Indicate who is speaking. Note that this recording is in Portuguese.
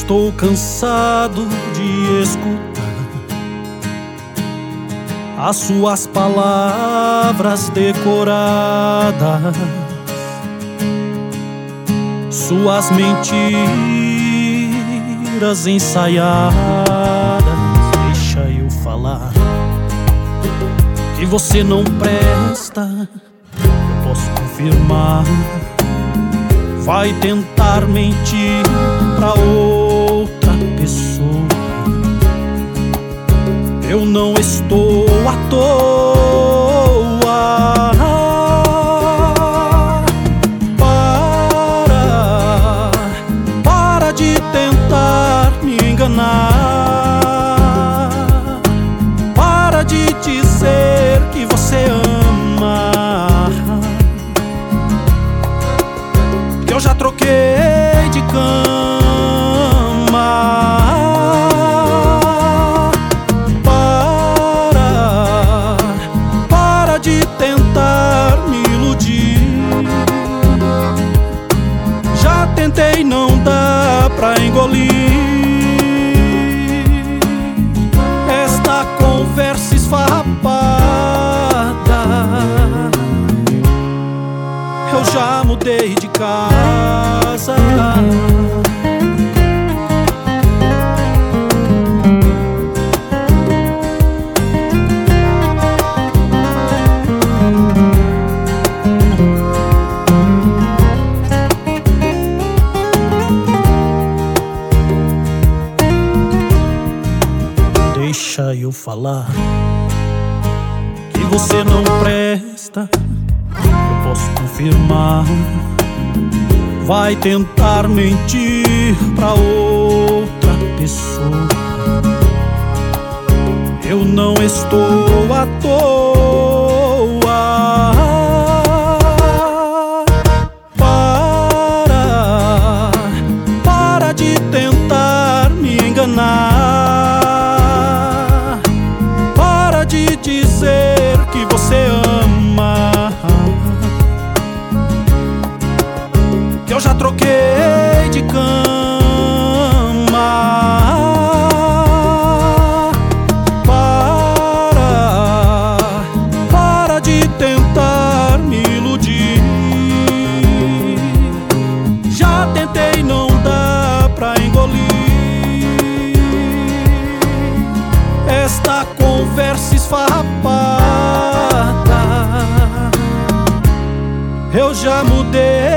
Speaker 1: estou cansado de escutar as suas palavras decoradas, suas mentiras ensaiadas. Deixa eu falar que você não presta, eu posso confirmar. Vai tentar mentir pra outra pessoa. Eu não estou à toa. Para de tentar me enganar. Para de dizer que você ama. Que eu já troquei de cama. Para de tentar me iludir. Já tentei, não dá pra engolir esta conversa esfarrapada. Eu já mudei de casa. Deixa eu falar que você não presta, eu posso confirmar. Vai tentar mentir pra outra pessoa. Eu não estou à toa. Para de tentar me enganar. Para de dizer que você ama. Que eu já troquei de cama. Para de tentar me iludir. Já tentei, não dá pra engolir esta conversa esfarrapada. Eu já mudei